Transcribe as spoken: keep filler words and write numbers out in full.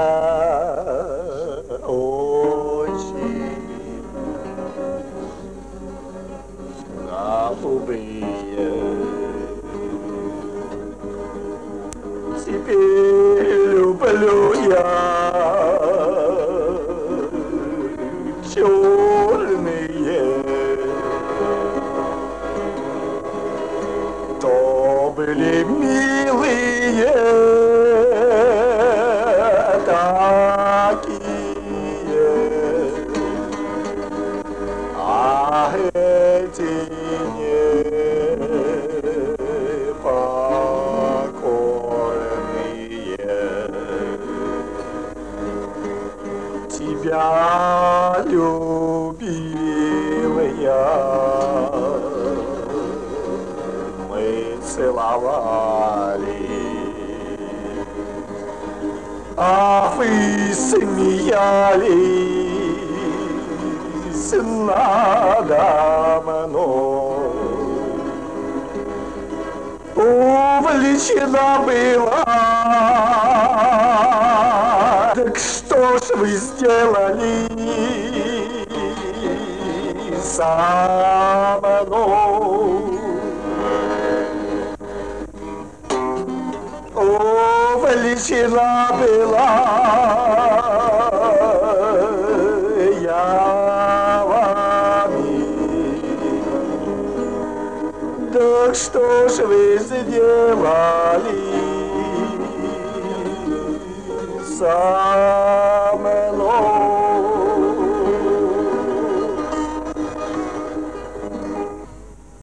очень голубые. Теперь люблю я черные, то были милые такие, а эти непокорные. Тебя любил я, мы целовали, а вы смеялись надо мной. Увлечена была, так что ж вы сделали со мной? Увлечена была я вами, так что ж вы сделали со